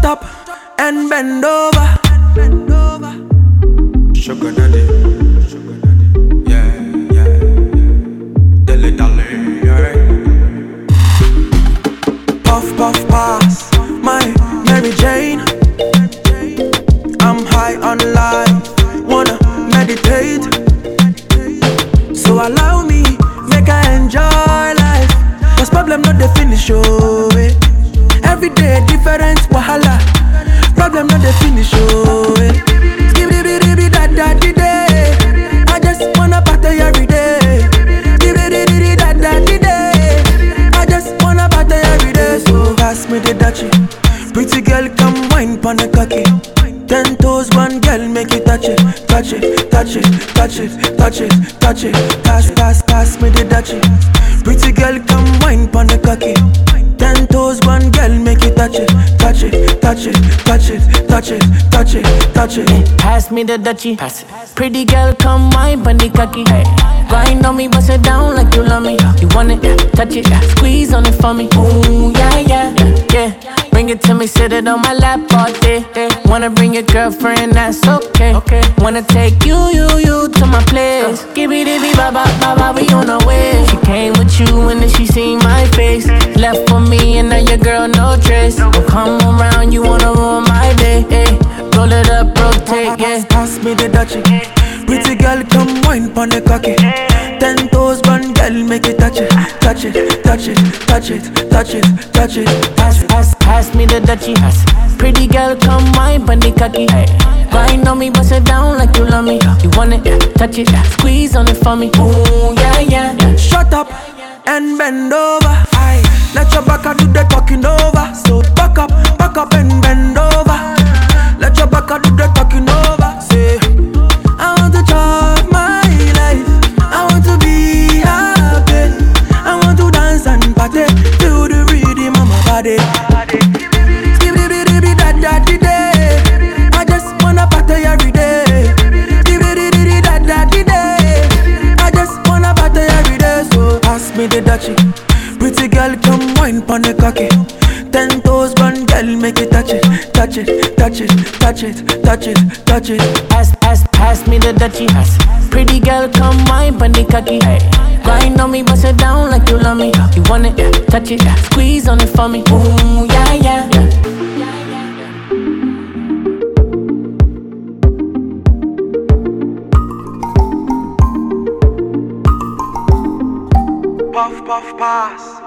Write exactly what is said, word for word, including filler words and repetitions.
Shut up and bend over. Sugar daddy, sugar daddy, yeah, yeah, dilly dally, yeah. Puff puff pass, my Mary Jane. I'm high on life, wanna meditate. So allow me, make I enjoy life. Cause problem not the finish, oh eh. Every day different wahala. Problem not the finish, oh eh. Skibidi da da di day. I just wanna party every day. Skibidi da da di day. I just wanna party every day. So pass me the dachi. Pretty girl come wine pon the cocky. Ten toes, one girl, make it touch it, touch it, touch it, touch it, touch it, touch it. Pass, pass, pass me the dachi. Pretty girl, come wine pon the cocky. Ten toes, one girl, make it touch it, touch it, touch it, touch it, touch it, touch it, touch it. Hey, pass me the Dutchie. Pass it. Pretty girl, come wine pon the cocky. Hey. Grind on me, bust it down like you love me. You want it, touch it, squeeze on it for me. Ooh, yeah, yeah, yeah. Bring it to me, sit it on my lap all day. Wanna bring your girlfriend, that's okay. okay. Wanna take you, you, you to my place. Give it, give it, ba ba ba ba, we on our way. She came with you and then she seen my face. Left for me and now your girl no trace. Don't come around, you wanna ruin my day. Hey. Roll it up, rotate, yeah. Pass me the dachi. Pretty girl, come wine pon the cocky. Ten toes, one girl, make it touch it, touch it, touch it, touch it, touch it, touch it. Pass, pass, pass me the Dutchie. Pretty girl, come wine pon the cocky. Grind on me, bust it down like you love me. You want it, touch it, squeeze on it for me. Ooh, yeah, yeah. Shut up and bend over. Aye. Let your back do the talking over. So back up, back up and bend over. Let your back do the talking over. Say, I want to chop my life. I want to be happy. I want to dance and party. Feel the rhythm of my body. Skibidi da da di day. I just wanna party every day. Skibidi da da di day. I just wanna party every day. So pass me the dachi. Pretty girl, come wine pon the cocky. Ten toes, one girl, make it touch it, touch it, touch it, touch it, touch it, touch it. Pass, pass, pass me the Dutchie. Pretty girl, come wine pon the cocky. Grind on me, bust it down like you love me. You want it, touch it, squeeze on it for me. Ooh, yeah, yeah. Puff, puff, pass.